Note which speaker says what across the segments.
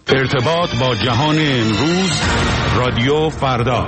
Speaker 1: ارتباط با جهان امروز، رادیو فردا.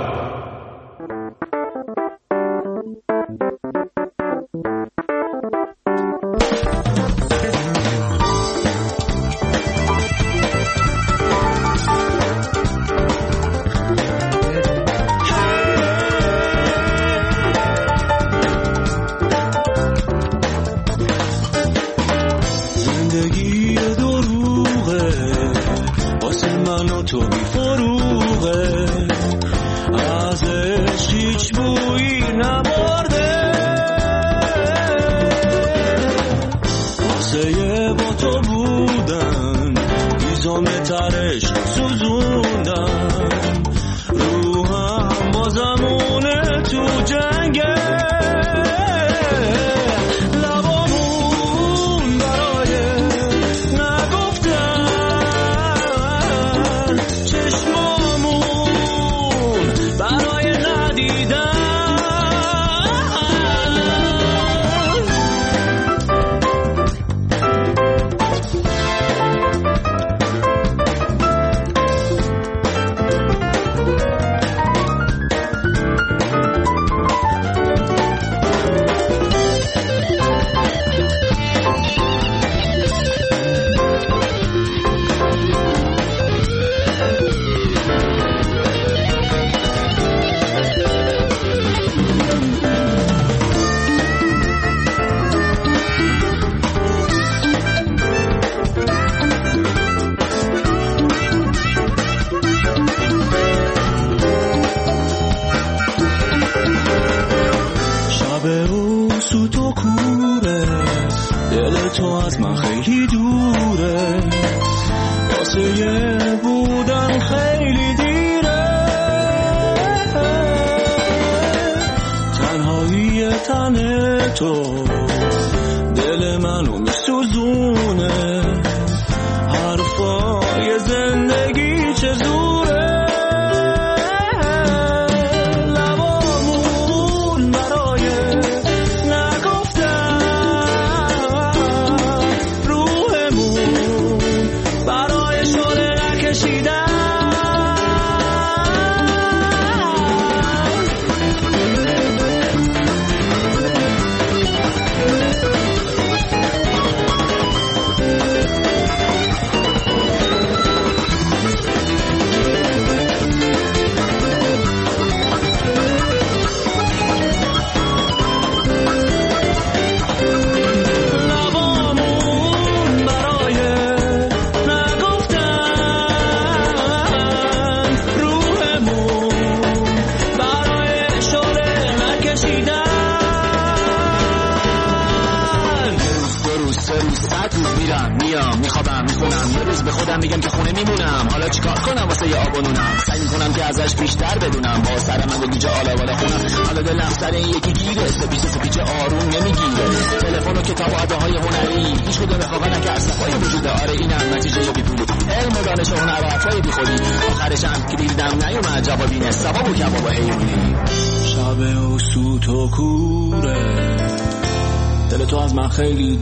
Speaker 2: خیلی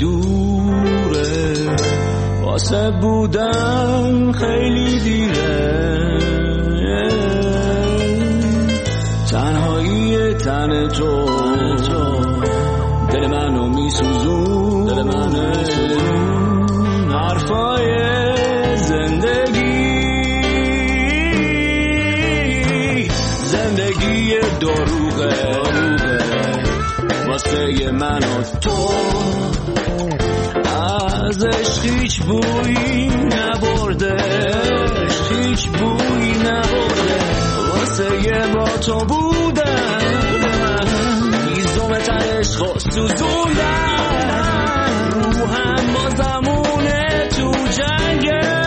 Speaker 2: دوره واسه بودن خیلی دیره تنهایی تن تو دل منو میسوزون حرفای زندگی دروغه واسه من و تو ازش هیچ بویی نبرده واسه با تو بودن هیزم عشق و سوزوندن روحم با زمونه تو جنگه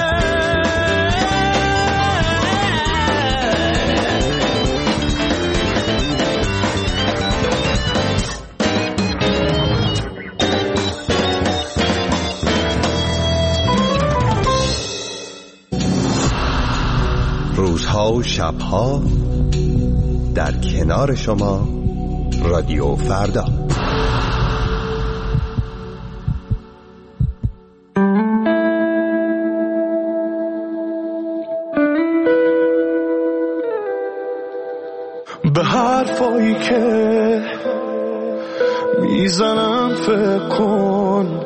Speaker 3: روزها و شبها در کنار شما رادیو فردا.
Speaker 4: به حرفایی که میزنم فکر کن،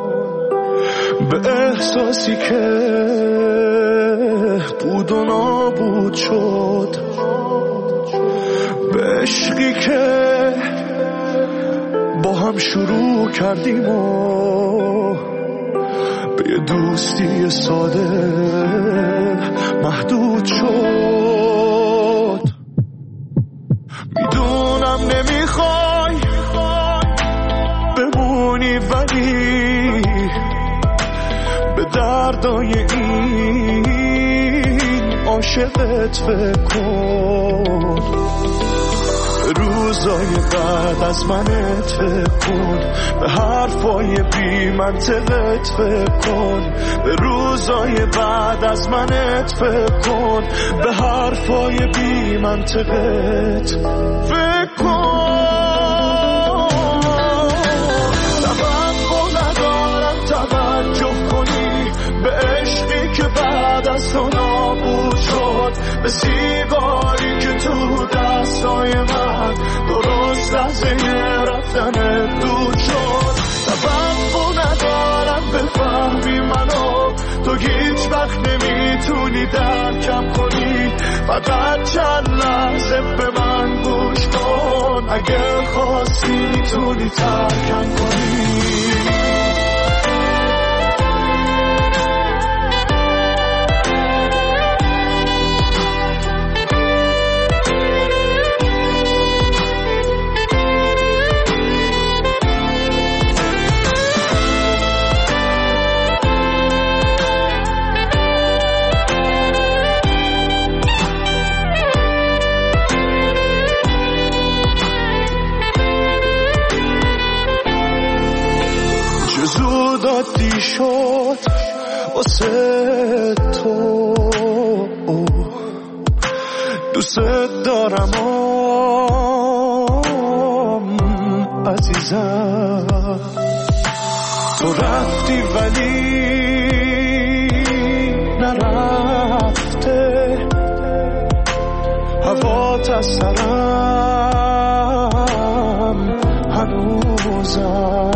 Speaker 4: به احساسی که بود و نابود شد، به عشقی که با هم شروع کردیم و به یه دوستی ساده محدود شد. میدونم نمیخوای بمونی ولی به دردای این عاشقت فکر کن، به روزای بعد از منت فکر کن، به حرفای بی منطقت فکر کن، به روزای بعد از منت فکر کن، به حرفای بی منطقت فکر کن. به عشقی که بعد از تو نابود شد، به سیگاری که تو دستای من درست لحظه رفتن دود شد. توقع ندارم بفهمی منو، تو هیچ وقت نمیتونی درکم کنی، فقط چند لحظه به من گوش کن، اگه خواستی میتونی ترکم کنی. عادی شد واسه تو، دوست دارم عزیزم. تو رفتی ولی نرفته، هوات از سرم هنوزم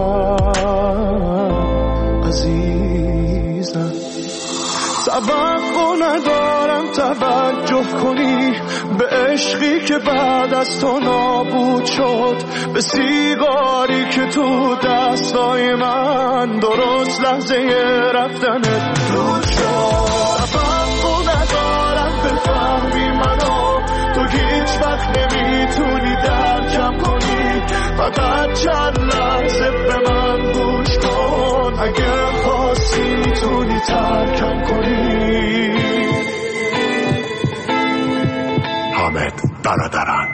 Speaker 4: عزیزم. توقع ندارم توجه کنی به عشقی که بعد از تو نابود شد، به سیگاری که تو دستای من درست لحظه رفتنت دود شد. توقع ندارم بفهمی منو، تو هیچ وقت نمیتونی درکم کنی، فقط چند لحظه به من گوش کن، اگه خواستی میتونی ترکم کنی.
Speaker 5: حامد برادران.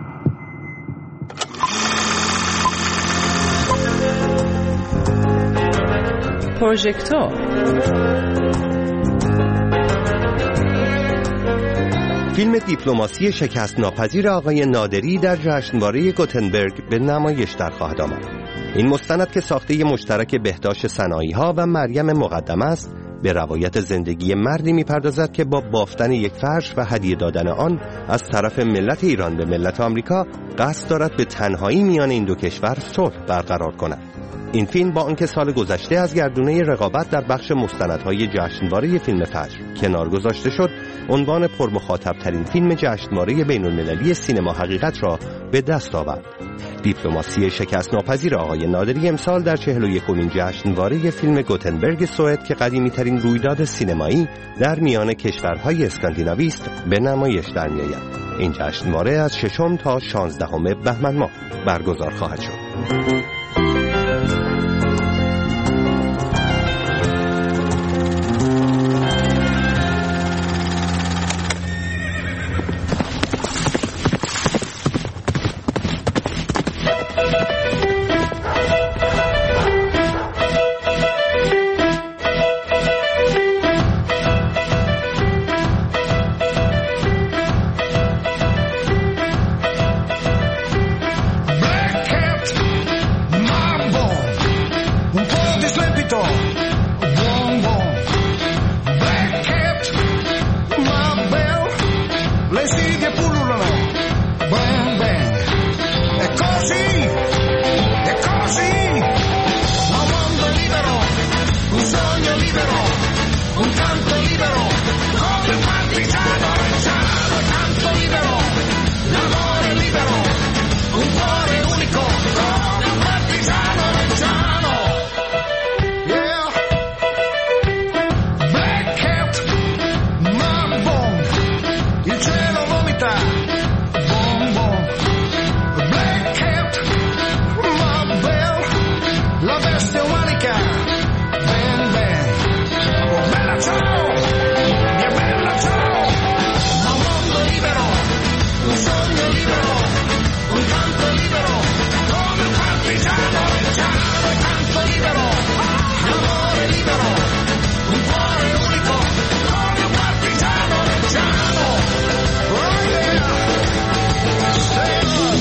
Speaker 6: پروژکتور
Speaker 3: فیلم دیپلماسی شکست ناپذیر آقای نادری در جشنواره گوتنبرگ به نمایش در خواهد آمد. این مستند که ساخته مشترک بهداشت صنایع‌ها و مریم مقدم است، به روایت زندگی مردی می‌پردازد که با بافتن یک فرش و هدیه دادن آن از طرف ملت ایران به ملت آمریکا قصد دارد به تنهایی میان این دو کشور صلح برقرار کند. این فیلم با آنکه سال گذشته از گردونه رقابت در بخش مستندهای جشنواره فیلم فجر کنار گذاشته شد، عنوان پرمخاطب ترین فیلم جشنواره بین‌المللی سینما حقیقت را به دست آورد. دیپلماسی شکست ناپذیر آقای نادری امسال در 41مین جشنواره فیلم گوتنبرگ سوئد که قدیمی‌ترین رویداد سینمایی در میان کشورهای اسکاندیناوی است به نمایش در می‌آید. این جشنواره از 6 تا 16 بهمن ماه برگزار خواهد شد.
Speaker 2: un canto libero, come un partigiano reggiano, canto libero, l'amore libero, un cuore unico, come un partigiano reggiano. Yeah. Black Cat, man bomb, il cielo vomita, bom bom. Black Cat, man bell, la bestia umanica, ben ben. Oh bella ciao, mia bella ciao. Un mondo libero, un sogno libero, un canto libero, come un partigiano reggiano, canto libero, l'amore libero, un cuore unico, come un partigiano reggiano. Oh yeah, say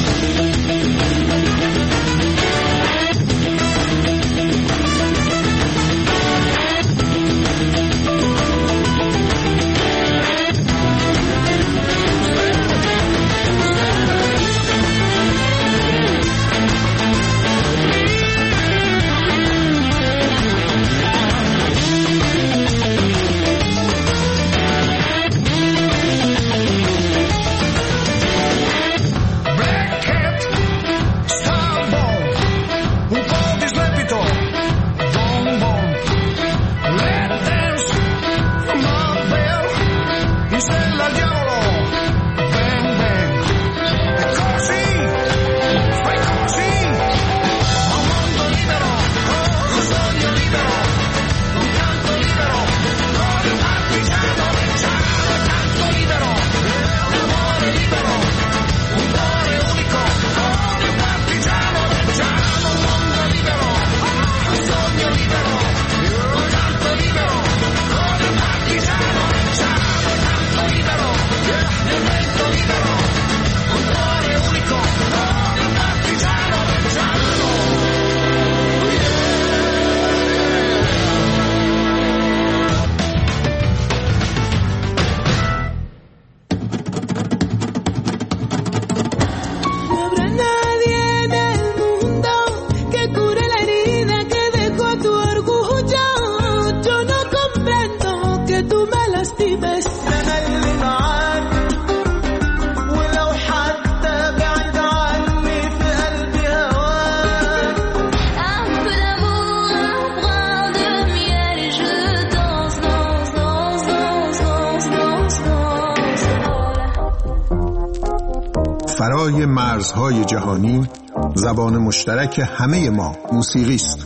Speaker 7: فرای مرزهای جهانی زبان مشترک همه ما موسیقی است.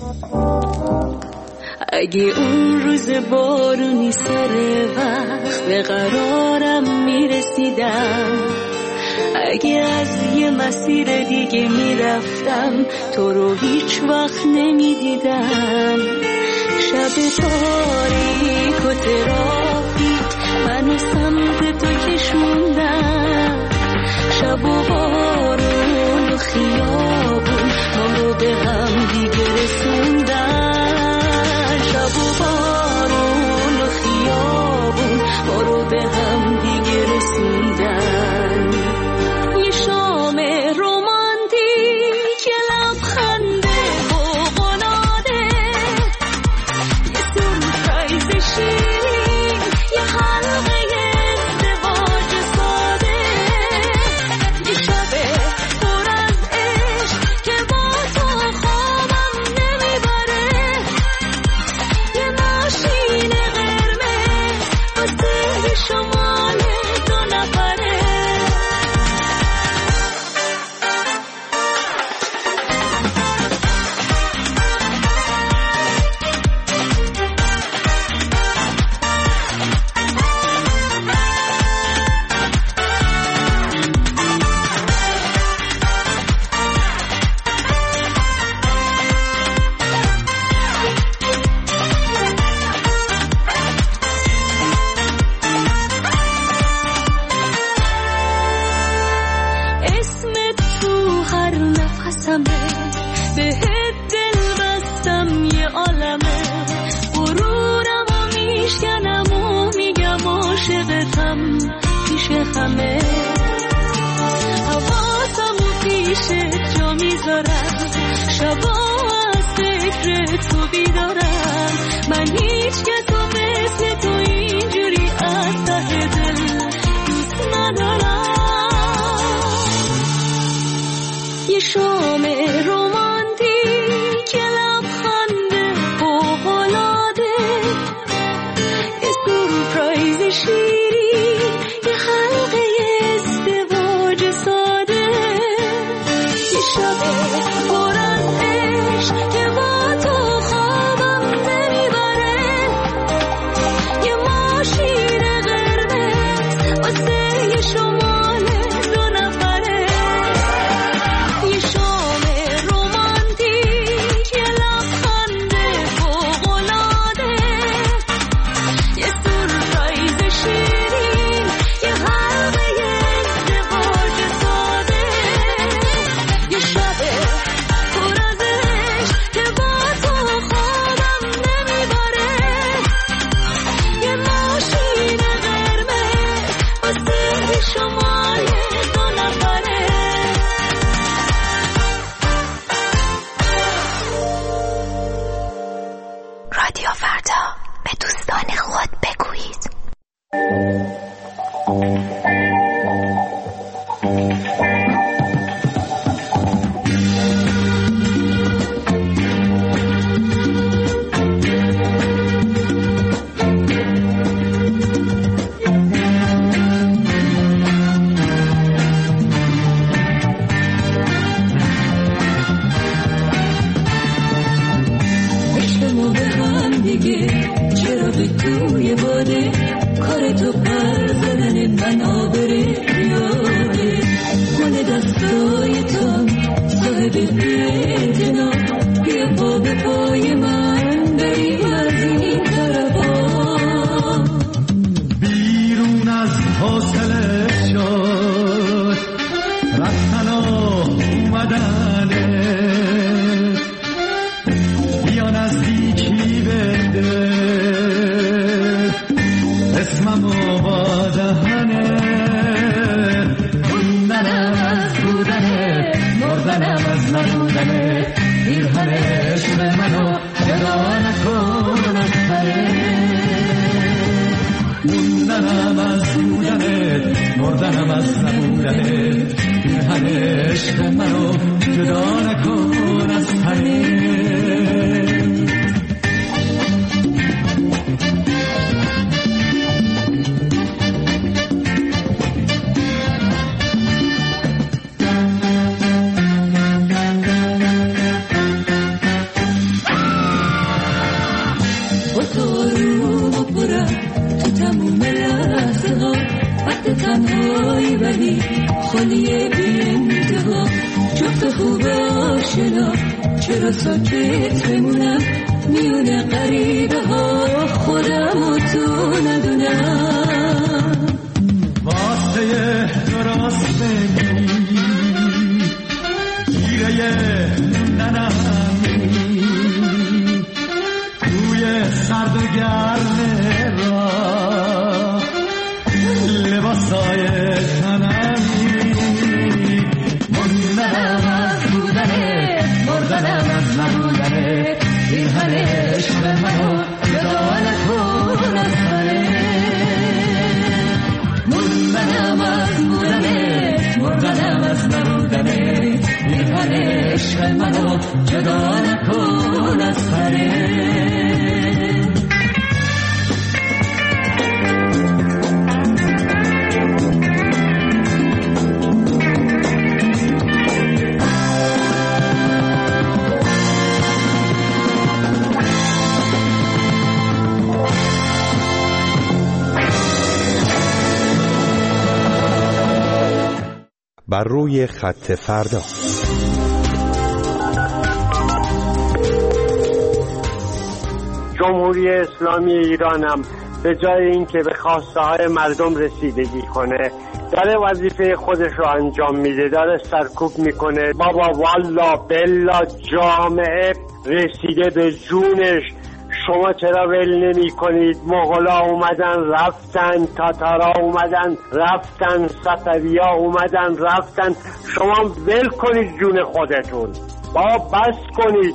Speaker 8: اگه اون روز بارونی سر وقت به قرارم میرسیدم، اگه از یه مسیر دیگه میرفتم تو رو هیچ وقت نمیدیدم، شب تاریک و ترافیک منو سمت تو کشوندم، شب و بارون و خیابون ما رو به هم دیگه رسوندن، شب و بارون و خیابون ما رو به هم دیگه رسوندن. یه شام رومانتیک، یه لبخنده فوق‌العاده، یه سورپرایز شیرین، یه حلقه ازدواج ساده، یه شب پر از عشق که با تو خوابم نمیبره، یه ماشین قرمز واسه شمال دو نفره. اسمت تو هر نفسمه، بهت دل بستم یه عالمه، غرورم و میشکنم و میگم عاشقتم پیش همه، حواسم و پیشت جا میذارم، شبا از فکر تو بیدارم، من هیچ کس و مثل تو شیرین یه حلقه ازدواج ساده، یه شب پر از عشق که با تو خوابم نمیبره، یه ماشین قرمز واسه شمال دو نفره، یه شام رومانتیک، یه لبخند فوق‌العاده، یه سورپرایز شیرین، یه حلقه ازدواج ساده، یه شب پر از عشق که با تو خوابم نمیبره، یه ماشین قرمز واسه شمال دو نفره.
Speaker 9: رادیو فردا، به دوستان خود بگویید.
Speaker 8: عشقمو به هم دیگه چرا به توی باده، کار تو پر زدن من آبره یاده، مال دستای تو صاحب بی‌اعتنا، بیا پا به پای من بریم از این طرفا.
Speaker 4: بیرون از حاصله شد رفتن و اومدنه، بیا نزدیکی بده اسممو با دهنه، موندنم از بودنه، مردنم از نبودنه، پیرهن عشق منو جدا نکن از پره، موندنم از بودنه، مردنم از نبودنه، پیرهن عشق منو جدا نکن از پره.
Speaker 8: با تو روم و برم تو تموم لحظه ها، وقت تنهایی ولی خالی بی انتها، جفت خوب آشنا چرا ساکت بمونم، میونه غریبه ها خودم و تو ندونم،
Speaker 4: واسه درست بگی گیره ننمی، توی سرد و گرم را لباسای تنمی، موندنم از بودنه، مردنم از نبودنه، پیرهن عشق منو جدا نکن از پره، موندنم از بودنه، مردنم از نبودنه، پیرهن عشق منو جدا نکن از پره.
Speaker 3: بر روی خط فردا.
Speaker 10: جمهوری اسلامی ایرانم به جای اینکه به خواسته های مردم رسیدگی کنه داره وظیفه خودش رو انجام میده، داره سرکوب میکنه. بابا والا بلا جامعه رسیده به جونش، شما چرا ول نمی کنید؟ مغلا اومدن رفتن، تاتارا اومدن رفتن، صفوی‌ها اومدن رفتن، شما ول کنید جون خودتون، بابا بس کنید.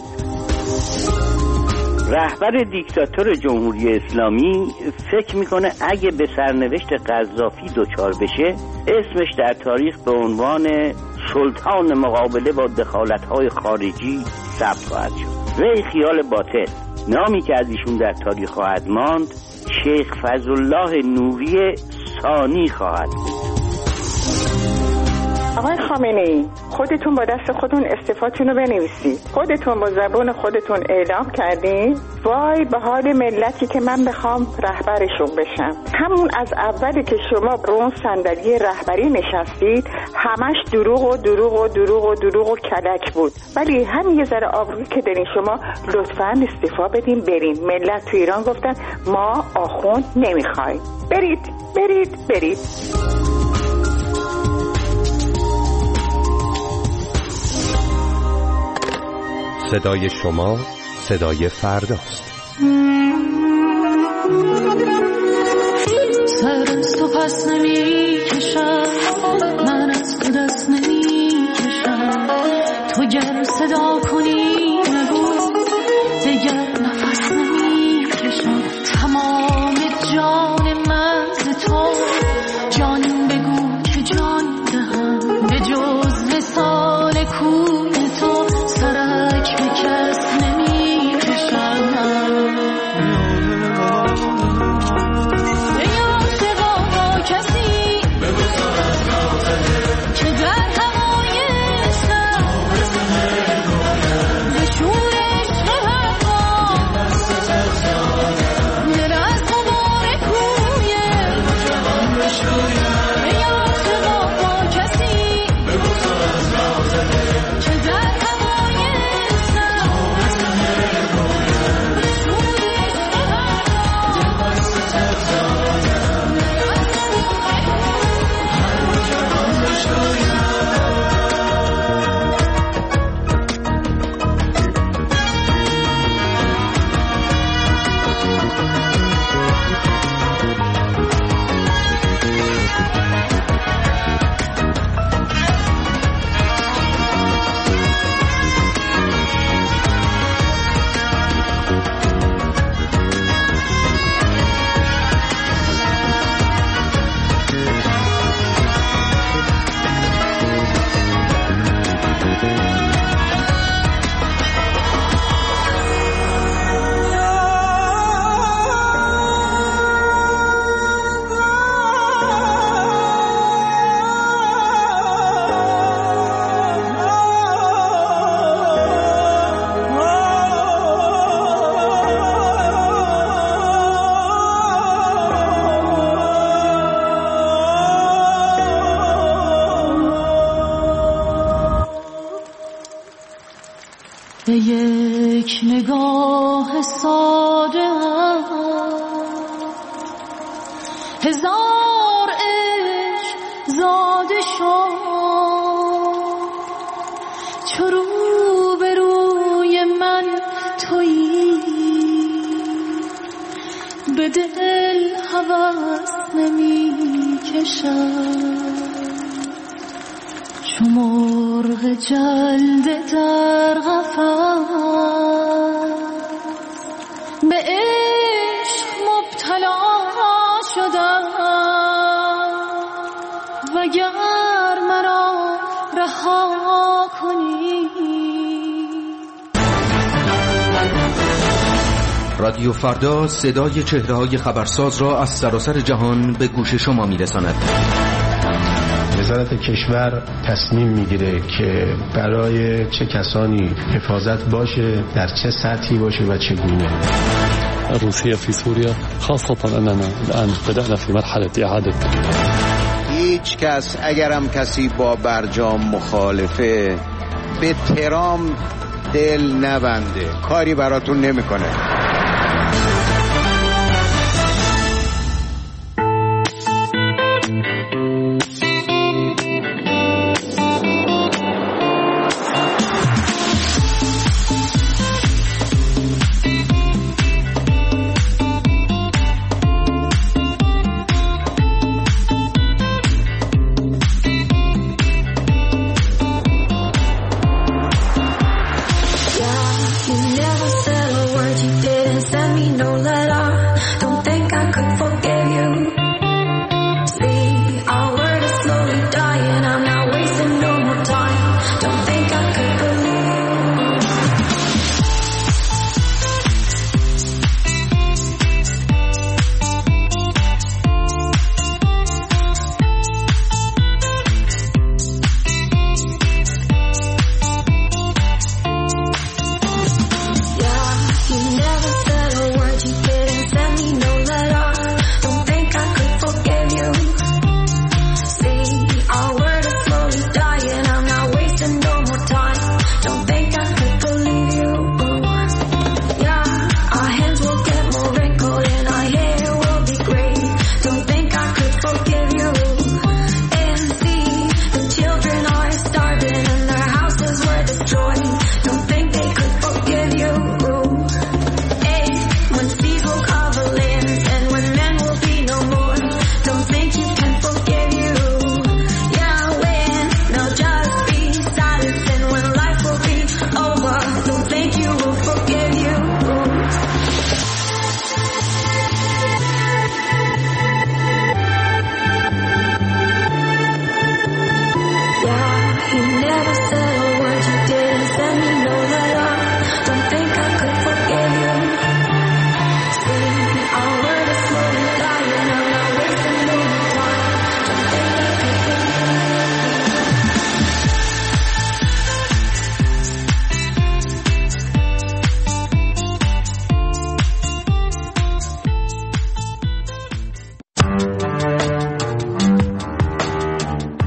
Speaker 11: رهبر دیکتاتور جمهوری اسلامی فکر میکنه اگه به سرنوشت قذافی دچار بشه اسمش در تاریخ به عنوان سلطان مقابله با دخالت‌های خارجی ثبت خواهد شد. وی خیال باطل، نامی که از ایشون در تاریخ خواهد ماند شیخ فضلالله نوری ثانی خواهد بود.
Speaker 12: آقای خامنه‌ای، خودتون با دست خودتون استعفاتون رو بنویسید. خودتون با زبان خودتون اعلام کردین وای به حال ملتی که من بخوام رهبرشون بشم. همون از اولی که شما رو اون صندلی رهبری نشستید همش دروغ و دروغ و دروغ و دروغ و کلک بود. ولی همین یه ذره آبرویی که دارین شما لطفاً استعفا بدین برین. ملت تو ایران گفتن ما آخوند نمیخوایم. برید برید برید.
Speaker 3: صدای شما صدای فرداست.
Speaker 8: سر از تو پس نمی کشم، من از تو دست نمی کشم. تو گر صدا کنی نگو دیگر نفس نمی کشم. تمام جان من ز تو جان بگو که جان دهم. به جز وصال کوی تو سرک به کس نمی کشم. به یک نگاه ساده هزار عشق زاده شد. چو رو به روی من تویی به دل هوس نمی کشم. چو مرغ جلده در قفس به عشق مبتلا شدم. وگر مرا رها کنی.
Speaker 13: رادیو فردا صدای چهره‌های خبرساز را از سراسر جهان به گوش شما می‌رساند.
Speaker 14: وزارت کشور تصمیم میگیره که برای چه کسانی حفاظت باشه، در چه سطحی باشه و چگونه.
Speaker 15: روسيا في سوريا خاصة أننا الآن بدأنا في مرحلة إعادة.
Speaker 16: هیچ کس اگرم کسی با برجام مخالفه به ترام دل نبنده، کاری براتون نمیکنه.
Speaker 8: You never said a word, you did.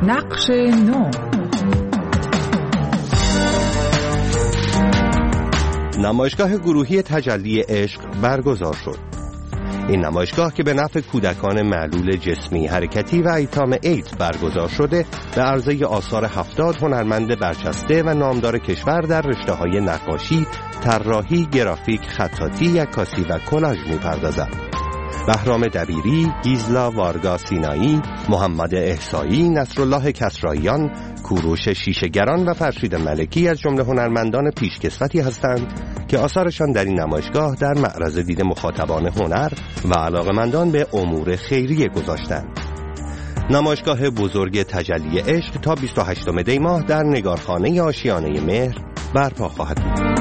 Speaker 6: نقش نو.
Speaker 3: نمایشگاه گروهی تجلی عشق برگزار شد. این نمایشگاه که به نفع کودکان معلول جسمی، حرکتی و ایتام ایدز برگزار شده، به عرضه آثار 70 هنرمند برجسته و نامدار کشور در رشته‌های نقاشی، طراحی، گرافیک، خطاطی، عکاسی و کلاژ می‌پردازد. بهرام دبیری، گیزلا وارگا سینایی، محمد احصایی، نصرالله کسراییان، کوروش شیشه‌گران و فرشید ملکی از جمله هنرمندان پیشکسوتی هستند که آثارشان در این نمایشگاه در معرض دید مخاطبان هنر و علاقه‌مندان به امور خیریه گذاشتند. نمایشگاه بزرگ تجلی عشق تا 28 دی ماه در نگارخانه آشیانه مهر برپا خواهد بود.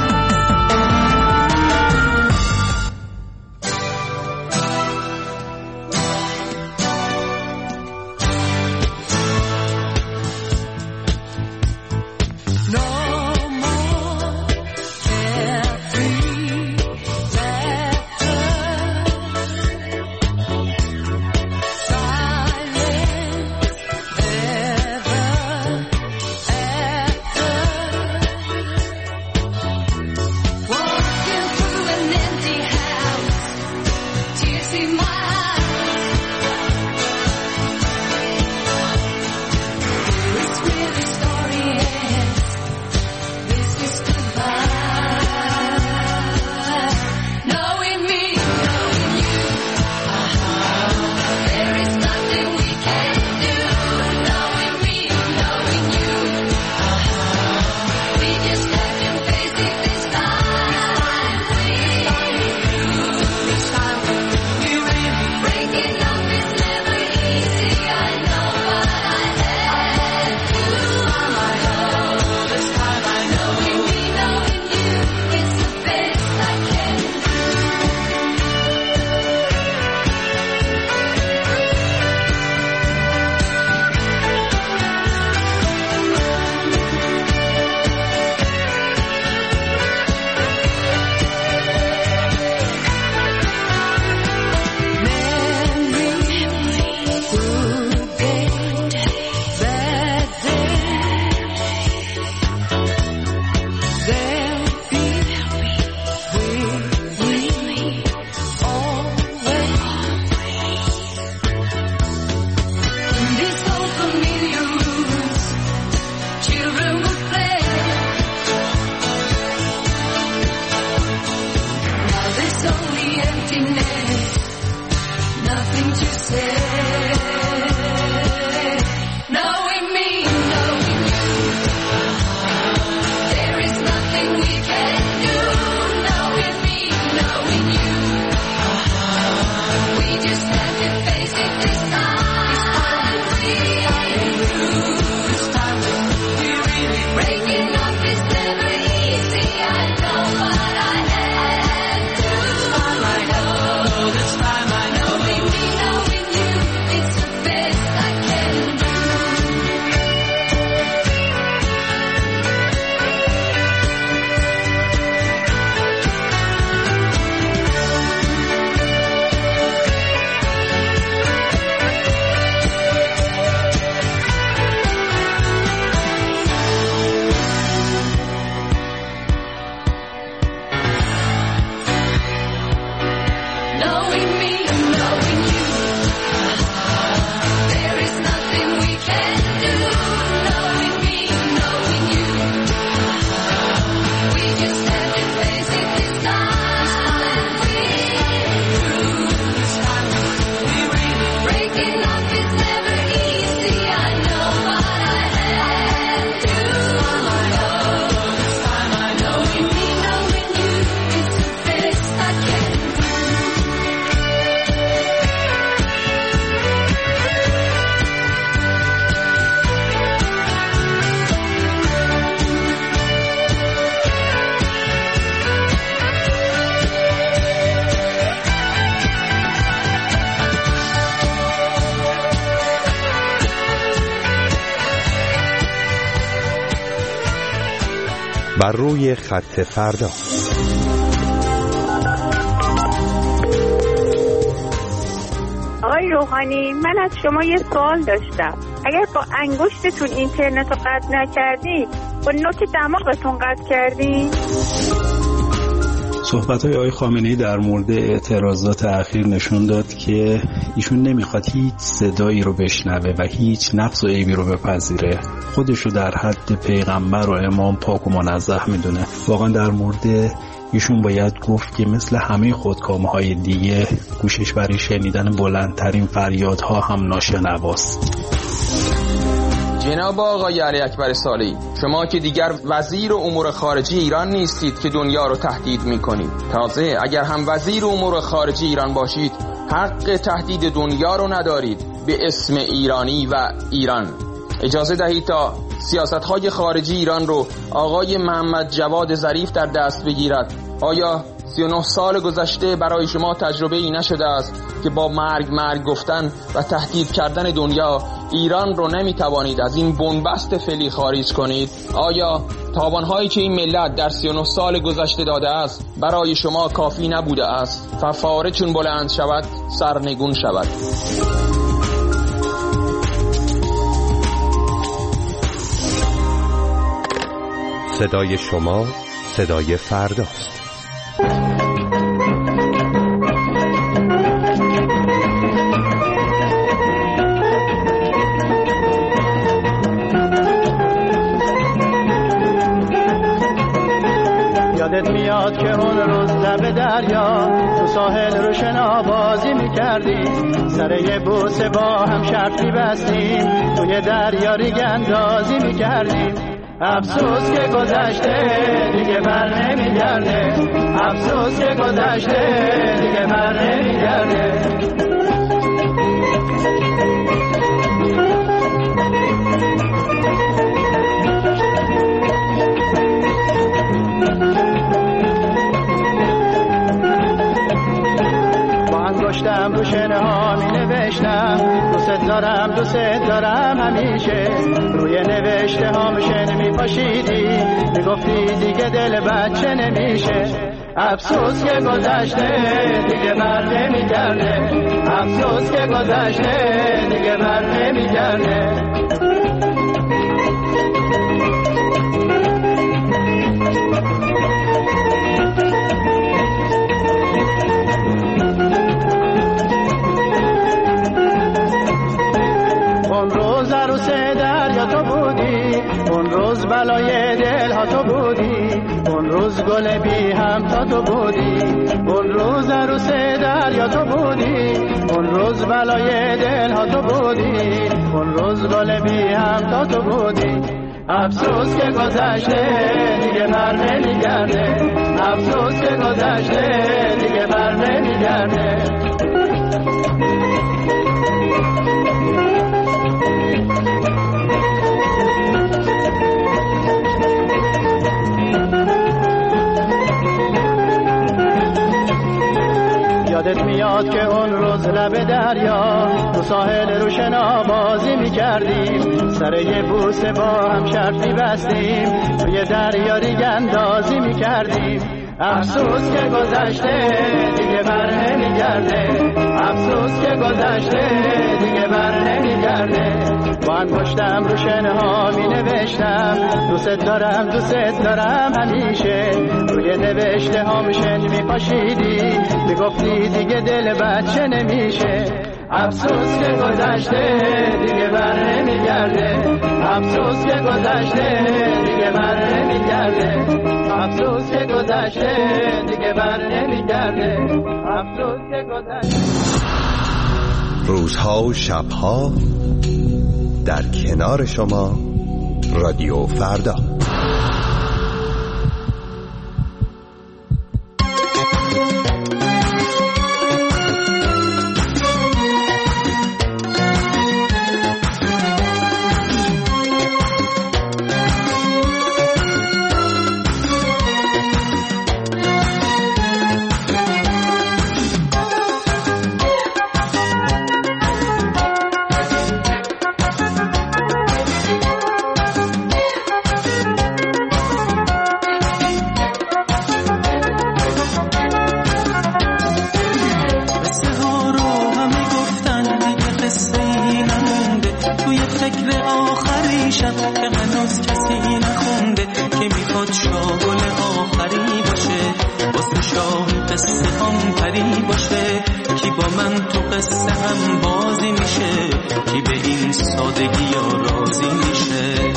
Speaker 3: بر روی خط فردا.
Speaker 17: آقای روحانی، من از شما یه سوال داشتم. اگر با انگشتتون اینترنت رو قطع نکردی، با نوک دماغتون قطع کردی؟
Speaker 18: صحبت‌های آقای خامنه‌ای در مورد اعتراضات اخیر نشون داد که ایشون نمیخواد هیچ صدایی رو بشنوه و هیچ نقص و عیبی رو بپذیره. خودش رو در حد پیغمبر و امام پاک و منزه میدونه. واقعا در مورد ایشون باید گفت که مثل همه خودکامه‌های دیگه گوشش برای شنیدن بلندترین فریادها هم ناشنواست.
Speaker 19: جناب آقای علی اکبر صالحی، شما که دیگر وزیر امور خارجه ایران نیستید که دنیا رو تهدید میکنید. تازه اگر هم وزیر امور خارجه ایران باشید، حق تهدید دنیا رو ندارید به اسم ایرانی و ایران. اجازه دهید تا سیاست‌های خارجی ایران رو آقای محمد جواد ظریف در دست بگیرد. آیا 39 سال گذشته برای شما تجربه ای نشده است که با مرگ گفتن و تهدید کردن دنیا ایران رو نمیتوانید از این بنبست فعلی خارج کنید؟ آیا تاوان‌هایی که این ملت در 39 سال گذشته داده است برای شما کافی نبوده است؟ ففاره چون بلند شود سرنگون شود.
Speaker 3: صدای شما صدای فرداست.
Speaker 20: یادت میاد که اون روز لب دریا تو ساحل رو شنابازی میکردی، سر یه بوسه با هم شرط میبستیم، توی دریا ریگ اندازی میکردیم. افسوس که گذشته دیگه بر نمیگرده، افسوس که گذشته دیگه بر نمیگرده. انگشتم رو شنه ها می نوشتم، دوست دارم همیشه. روی نوشته ها مشن می پاشیدی، می گفتی دیگه دل بچه نمیشه. افسوس که گذشته دیگه بر نمیگرده، افسوس که گذشته دیگه بر نمیگرده. اون روز بلای دل ها تو بودی، اون روز گل بی هم تا تو بودی، اون روز عروس دریا تو بودی، اون روز بلای دل ها تو بودی، اون روز گل بی هم تا تو بودی. افسوس که گذشته دیگه بر نمیگرده، افسوس که گذشته دیگه بر نمیگرده. یادت میاد که اون روز لب دریا تو ساحل رو شنابازی میکردیم، سر یه بوسه با هم شرط میبستیم، توی دریا ریگ اندازی میکردیم. افسوس که گذشته دیگه بر نمیگرده، افسوس که گذشته دیگه بر نمیگرده. با انگشتم رو شنه ها می نوشتم، دوست دارم همیشه. روی نوشته ها مشن می پاشیدی، می گفتی دیگه دل بچه نمیشه. افسوس که گذشته دیگه بر نمیگرده، افسوس که گذشته دیگه بر نمیگرده، افسوس که گذشته دیگه بر نمیگرده، افسوس که گذشته.
Speaker 3: روزها و شبها در کنار شما رادیو فردا.
Speaker 2: قصه هم بازی میشه، کی به این سادگی یا راضی میشه.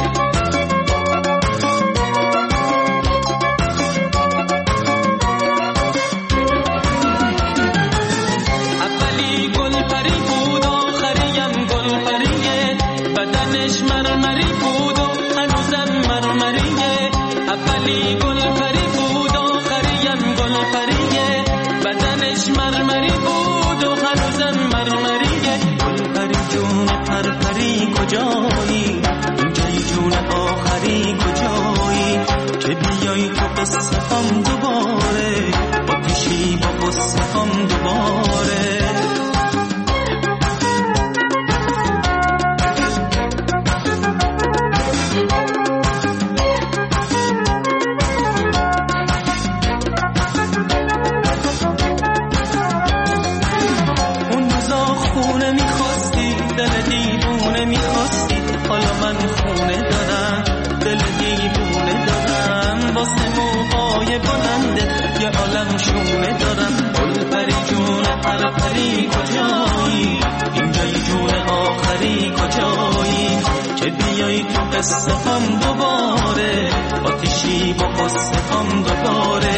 Speaker 2: اولی گل پری بود آخریم گل پریه، بدنش مرمری بود و هنوزم مرمریه. اولی گل پری بود آخریم گل پریه، بدنش مرمری بود و هنوزم مرمریه. گل پری جون پرپری کجایی، اینجای جون آخری کجایی، که بیای تو قصه هم دوباره، با پیشی با قصه هم دوباره. شونه دارم گل پری جون پرپری کجایی، اینجای جون آخری کجایی، که بیایی تو قصه هم دوباره، آتیشی با قصه هم دوباره.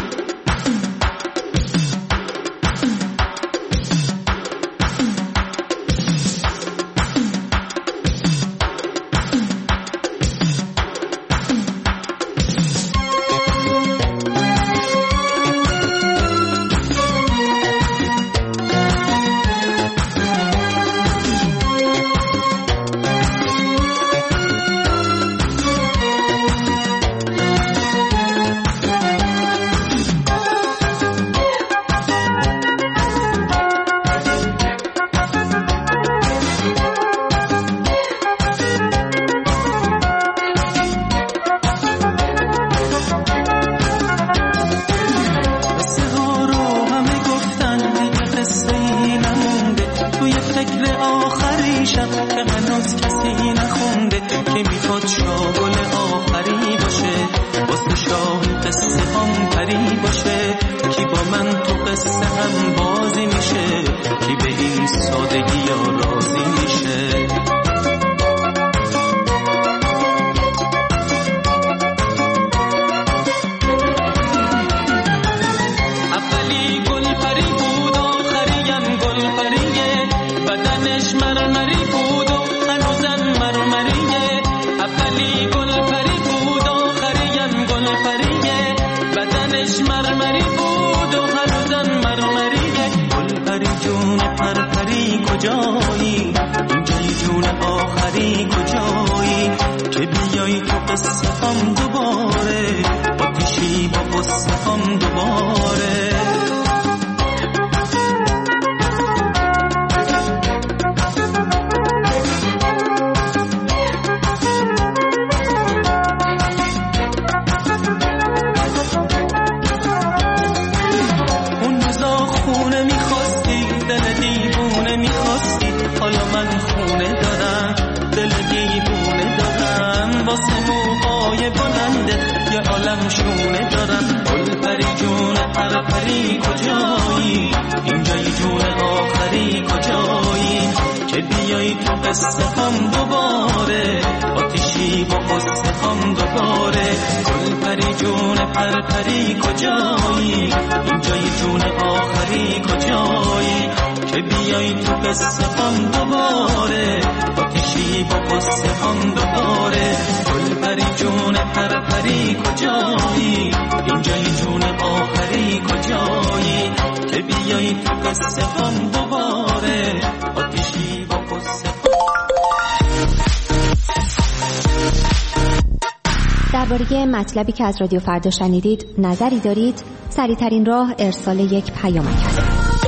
Speaker 21: درباره مطلبی که از رادیو فردا شنیدید نظری دارید؟ سریع‌ترین راه ارسال یک پیامک است.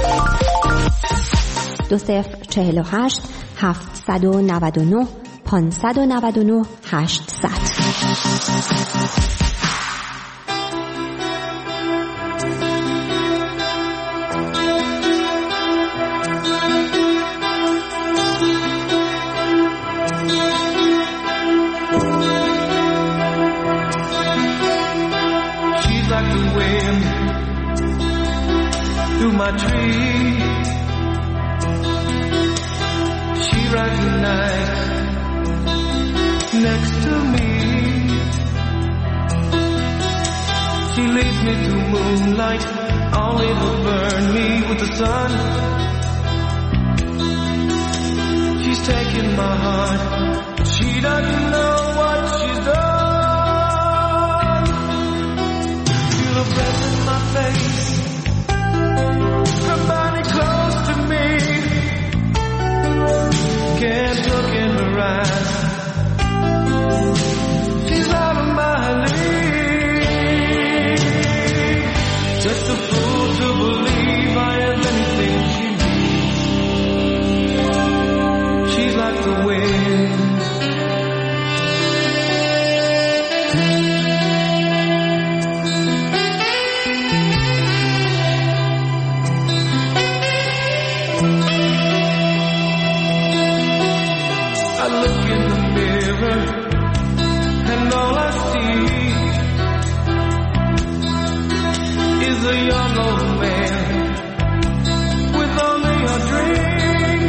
Speaker 21: 2048 799 599 800.
Speaker 2: My tree, every night next to me. She leads me to moonlight, only to burn me with the sun. She's taking my heart, she doesn't know what she's done. Feel her breath in my face, her body close to me. Can't look in her eyes, she's out of my league. Just a fool to believe I am anything she needs. She's like the wind. I look in the mirror and all I see is a young old man with only a dream.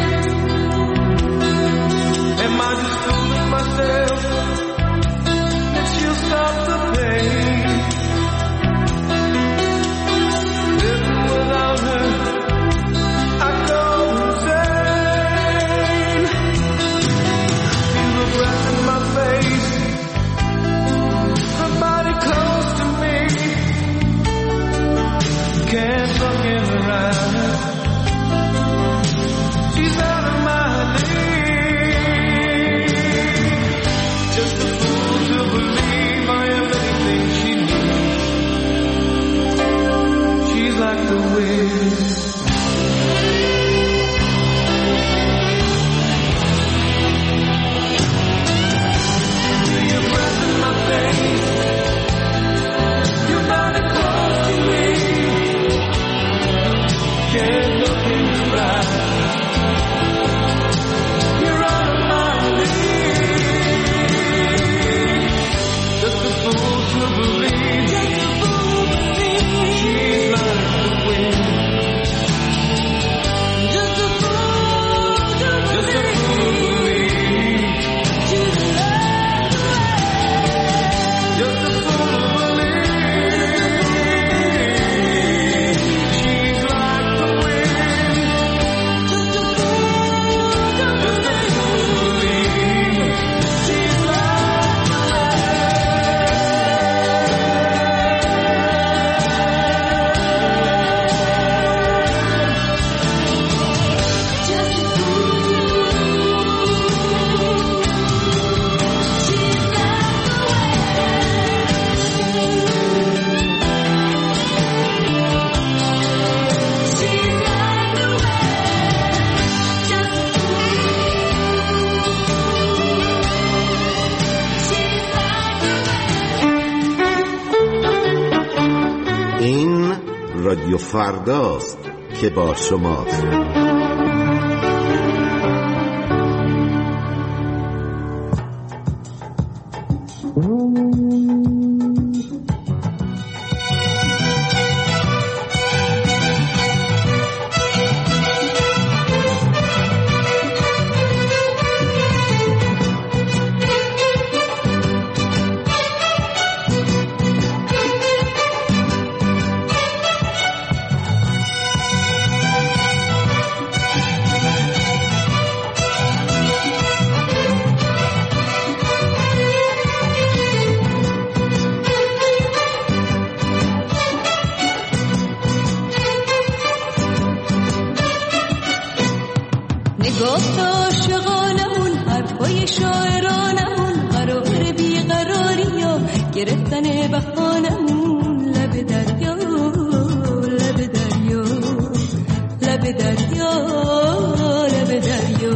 Speaker 2: Am I just fooling myself that she'll stop the pain? Living without her, I go insane. Feel the breath in my face, her body close to me. Can't look in her eyes, she's out of my league. Just a fool to believe I am anything she needs. She's like the wind. Feel your breath in my face, your body close to me. Can't look in your eyes, you're out of my league. Just a fool to believe, she's like the wind. Just a fool to believe, she's like the wind. Just a fool to believe, she's like the wind. Just a fool to believe, she's like the
Speaker 1: این رادیو فرداست که با شماست.
Speaker 8: نگاه عاشقانمون، حرفای شاعرانمون، قرار بیقراری و گرفتن بهانمون. لب دریا، لب دریا، لب دریا، لب دریا.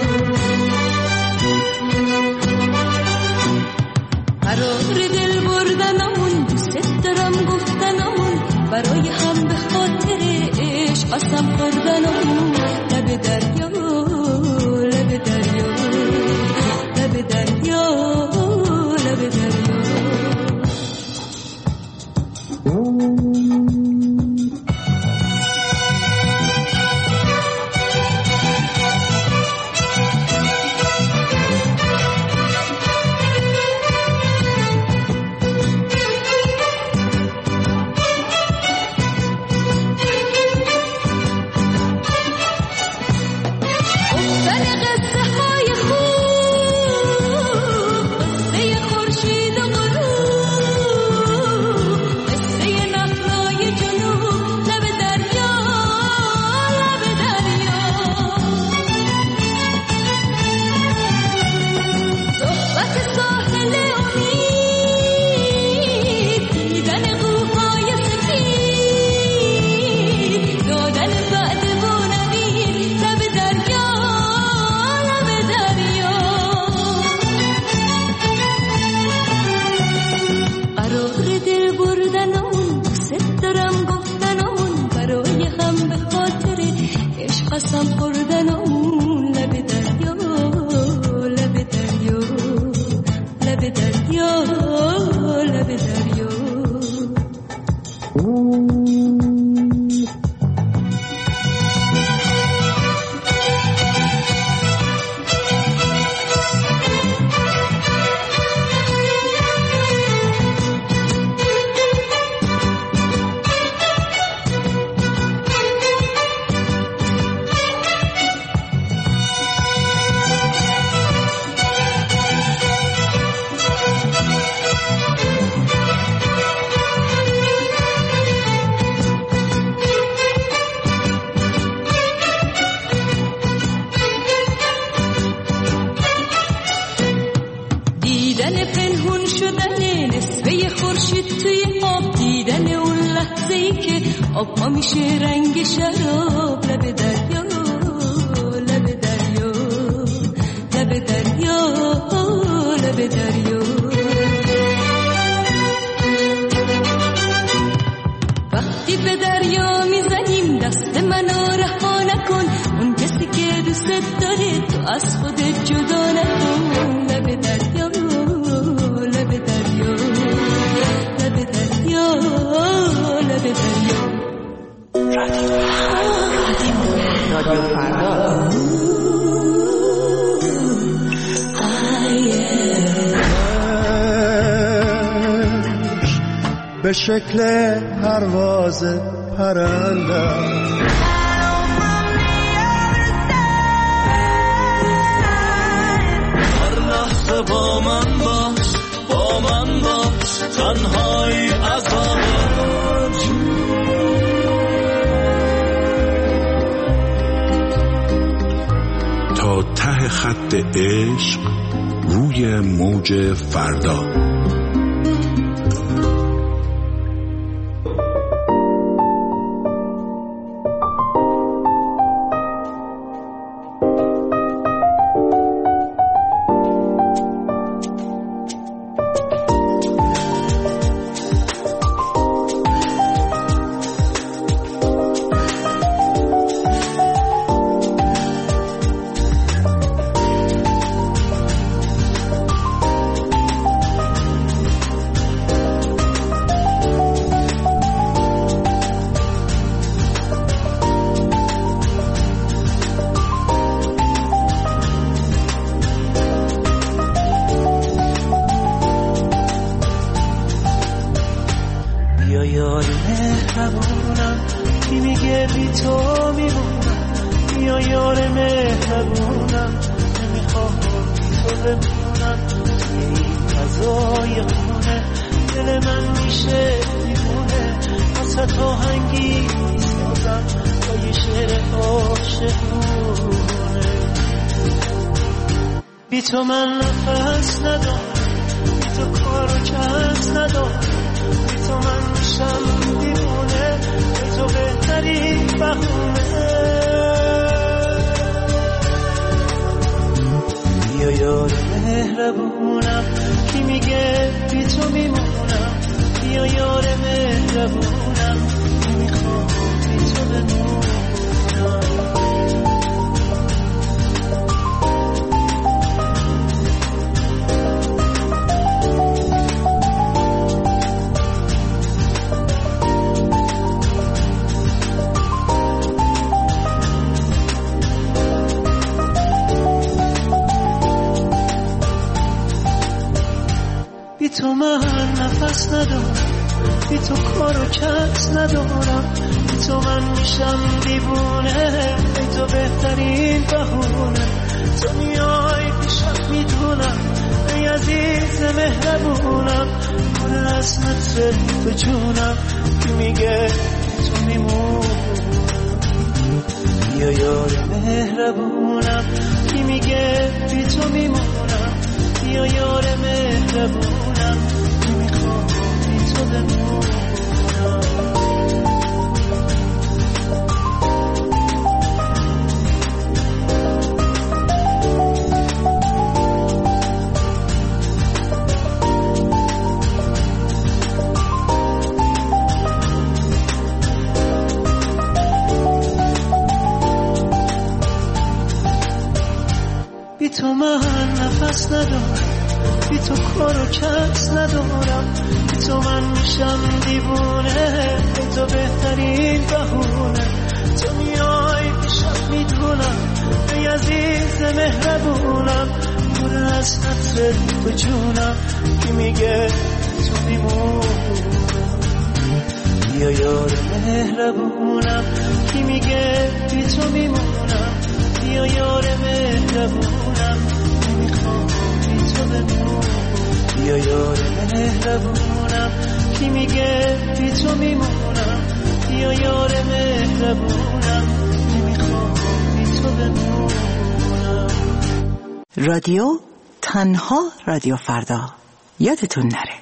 Speaker 8: قرار دل بردنمون، دوست دارم گفتنمون، برای هم به خاطر عشق قسم خوردنمون. لب دریا، لب دریا، لب دریا، لب دریا. زنمون لب دریا لب دریا لب دریا لب دریا آب ها میشه رنگ شراب لب دریا لب دریا لب دریا لب دریا وقتی به دریا میزنیم دست منو رها نکن اون کسی که دوست داره تو از خودت جدا نکن لب دریا لب دریا لب دریا لب دریا
Speaker 6: رادیو فردا
Speaker 4: به شکل پرواز پرنده
Speaker 2: هر لحظه با من باش تنهایی عذاب
Speaker 7: تا ته خط عشق روی موج فردا.
Speaker 20: بی تو من نفس ندارم بی تو کار و کس ندارم بی تو من میشم دیوونه بی تو بهترین بهونه بیا یار مهربونم کی میگه بی تو میمونم بیا یار مهربونم کی میخوام بی تو بمونم بی تو من نفس ندارم بی تو کار و کس ندارم بی تو من میشم دیوونه بی تو بهترین بهونه تو میای پیشم میدونم ای عزیز مهربونم من رسمت تو جونم کی میگه تو میمونم بیا یار مهربونم کی میگه بی تو میمونم بیا یار مهربونم میخوام بی تو بمونم بی تو من نفس ندارم، بی تو کار و کس ندارم، بی تو من میشم دیوونه، بی تو بهترین بهونه، تو میای میشم میدونم، ای عزیز مهربونم، دور از عطر تو جونم، کی میگه تو میمونم، بیا یار مهربونم، کی میگه بی تو میمونم، بیا یار مهربونم، نمیخوام بی تو بمونم، بیا یار مهربونم، کی میگه بی تو میمونم، بیا یار مهربونم، نمیخوام بی تو بمونم.
Speaker 6: رادیو تنها رادیو فردا، یادتون نره.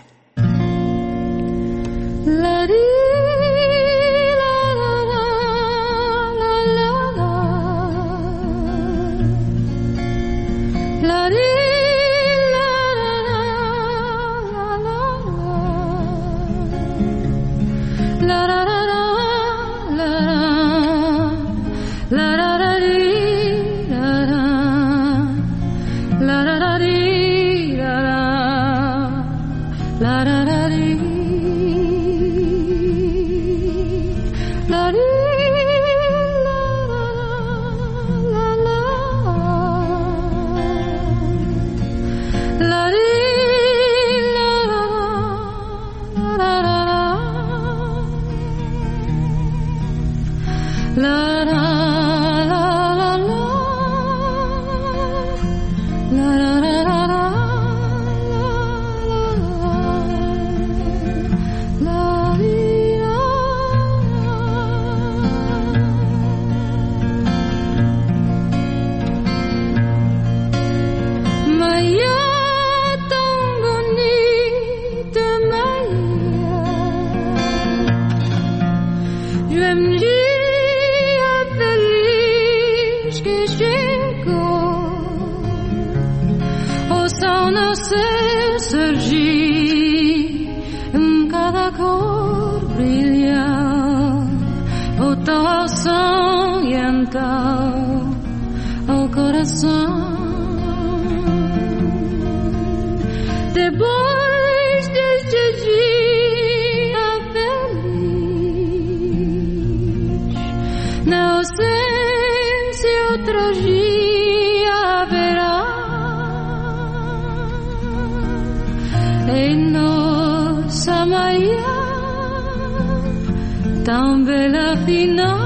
Speaker 8: Tan bella fino